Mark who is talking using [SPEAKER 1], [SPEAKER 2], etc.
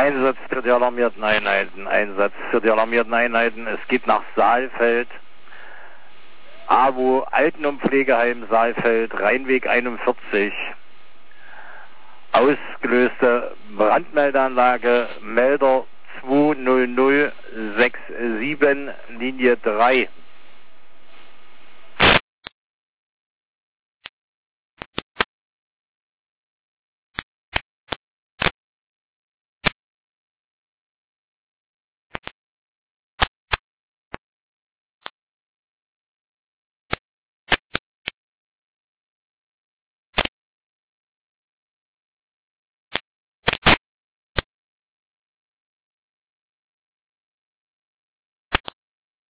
[SPEAKER 1] Einsatz für die alarmierten Einheiten. Einsatz für die alarmierten Einheiten. Es geht nach Saalfeld. AWO Alten- und Pflegeheim Saalfeld, Rheinweg 41. Ausgelöste Brandmeldeanlage, Melder 20067, Linie 3.